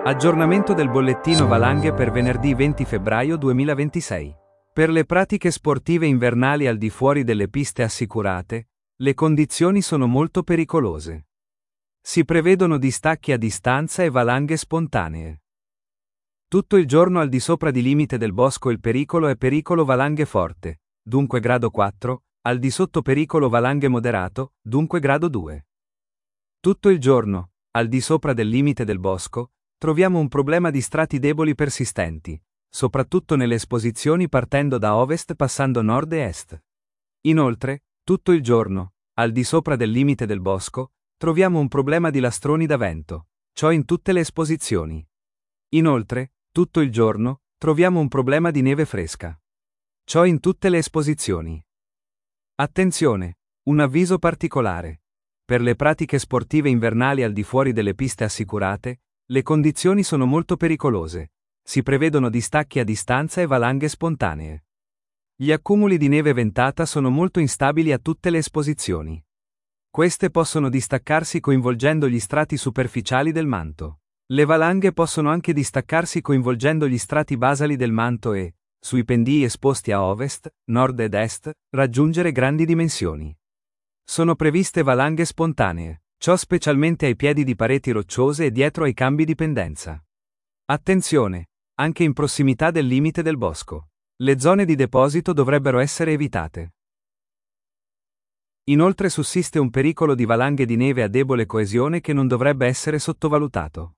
Aggiornamento del bollettino valanghe per venerdì 20 febbraio 2026. Per le pratiche sportive invernali al di fuori delle piste assicurate, le condizioni sono molto pericolose. Si prevedono distacchi a distanza e valanghe spontanee. Tutto il giorno al di sopra di limite del bosco il pericolo è pericolo valanghe forte, dunque grado 4, al di sotto pericolo valanghe moderato, dunque grado 2. Tutto il giorno, al di sopra del limite del bosco, troviamo un problema di strati deboli persistenti, soprattutto nelle esposizioni partendo da ovest passando nord e est. Inoltre, tutto il giorno, al di sopra del limite del bosco, troviamo un problema di lastroni da vento, ciò in tutte le esposizioni. Inoltre, tutto il giorno, troviamo un problema di neve fresca. Ciò in tutte le esposizioni. Attenzione! Un avviso particolare. Per le pratiche sportive invernali al di fuori delle piste assicurate, le condizioni sono molto pericolose. Si prevedono distacchi a distanza e valanghe spontanee. Gli accumuli di neve ventata sono molto instabili a tutte le esposizioni. Queste possono distaccarsi coinvolgendo gli strati superficiali del manto. Le valanghe possono anche distaccarsi coinvolgendo gli strati basali del manto e, sui pendii esposti a ovest, nord ed est, raggiungere grandi dimensioni. Sono previste valanghe spontanee, ciò specialmente ai piedi di pareti rocciose e dietro ai cambi di pendenza. Attenzione! Anche in prossimità del limite del bosco. Le zone di deposito dovrebbero essere evitate. Inoltre sussiste un pericolo di valanghe di neve a debole coesione che non dovrebbe essere sottovalutato.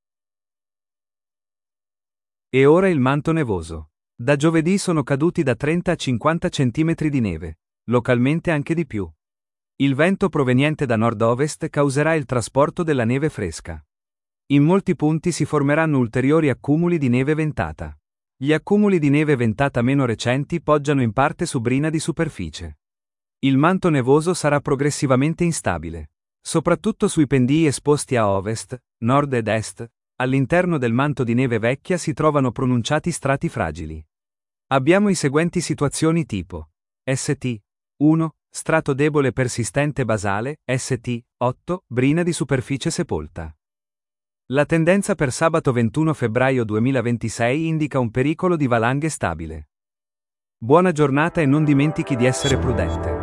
E ora il manto nevoso. Da giovedì sono caduti da 30 a 50 cm di neve, localmente anche di più. Il vento proveniente da nord-ovest causerà il trasporto della neve fresca. In molti punti si formeranno ulteriori accumuli di neve ventata. Gli accumuli di neve ventata meno recenti poggiano in parte su brina di superficie. Il manto nevoso sarà progressivamente instabile. Soprattutto sui pendii esposti a ovest, nord ed est, all'interno del manto di neve vecchia si trovano pronunciati strati fragili. Abbiamo i seguenti situazioni tipo: St. 1. Strato debole persistente basale, St. 8. Brina di superficie sepolta. La tendenza per sabato 21 febbraio 2026 indica un pericolo di valanghe stabile. Buona giornata e non dimentichi di essere prudente.